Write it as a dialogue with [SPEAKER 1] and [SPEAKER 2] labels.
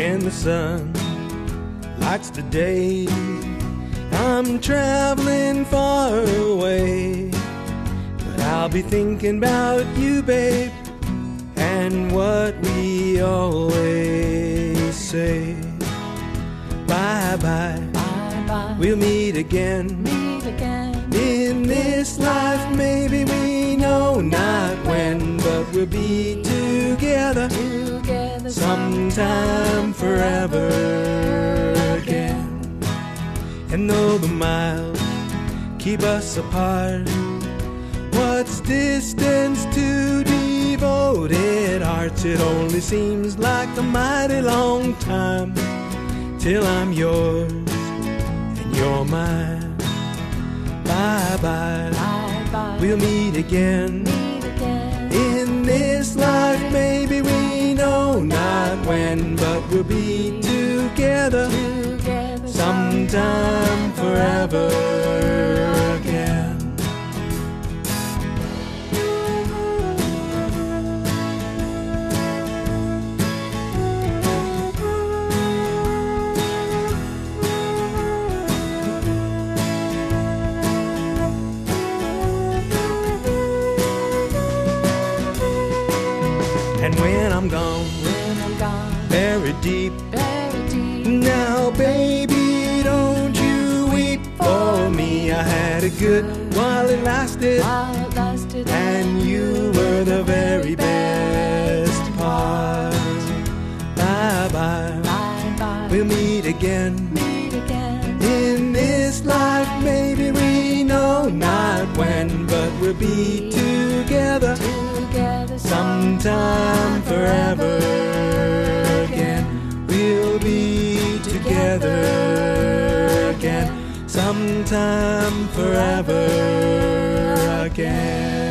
[SPEAKER 1] and the sun lights the day. I'm traveling far away, but I'll be thinking about you, babe, and what we always say. Bye-bye,
[SPEAKER 2] bye-bye,
[SPEAKER 1] we'll meet again.
[SPEAKER 2] meet again.
[SPEAKER 1] In this life, maybe we know not when, but we'll be together,
[SPEAKER 2] Together
[SPEAKER 1] sometime forever again. And though the miles keep us apart, what's distance to devoted hearts? It only seems like a mighty long time till I'm yours and you're mine. Bye-bye,
[SPEAKER 2] bye-bye,
[SPEAKER 1] we'll meet again.
[SPEAKER 2] meet again.
[SPEAKER 1] In this life, maybe we know not when, but we'll be together,
[SPEAKER 2] Together
[SPEAKER 1] sometime forever again. And when I'm gone, buried deep,
[SPEAKER 2] very deep,
[SPEAKER 1] now baby, don't you weep for me. I had it good while it lasted,
[SPEAKER 2] while it lasted,
[SPEAKER 1] and you were the very best part. Bye-bye,
[SPEAKER 2] bye-bye,
[SPEAKER 1] we'll meet again.
[SPEAKER 2] meet again.
[SPEAKER 1] In this life, maybe we know not when, but we'll be together,
[SPEAKER 2] Together
[SPEAKER 1] sometime forever again. We'll be together again, sometime forever again.